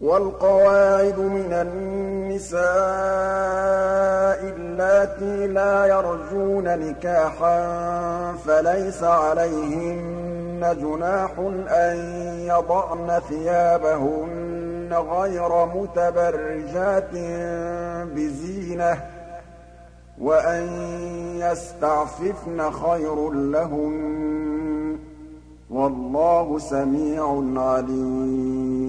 وَالْقَوَاعِدُ مِنَ النِّسَاءِ اللَّاتِي لَا يَرْجُونَ نِكَاحًا فَلَيْسَ عَلَيْهِنَّ جُنَاحٌ أَن يَضَعْنَ ثِيَابَهُنَّ غَيْرَ مُتَبَرِّجَاتٍ بِزِينَةٍ ۖ وَأَن يَسْتَعْفِفْنَ خَيْرٌ لَّهُنَّ ۗ وَاللَّهُ سَمِيعٌ عَلِيمٌ